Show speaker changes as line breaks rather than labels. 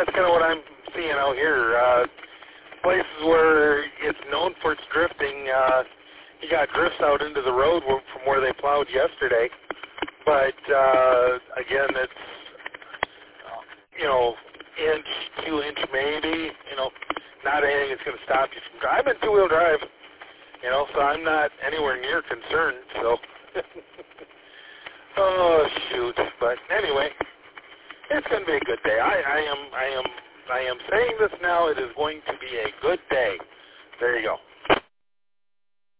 that's kind of what I'm seeing out here. Places where it's known for its drifting, you got drifts out into the road from where they plowed yesterday. But, again, it's, inch, 2 inch maybe, not anything that's going to stop you from driving. I'm in two-wheel drive, so I'm not anywhere near concerned, so. Oh, shoot. But anyway, it's going to be a good day. I am saying this now. It is going to be a good day. There you go.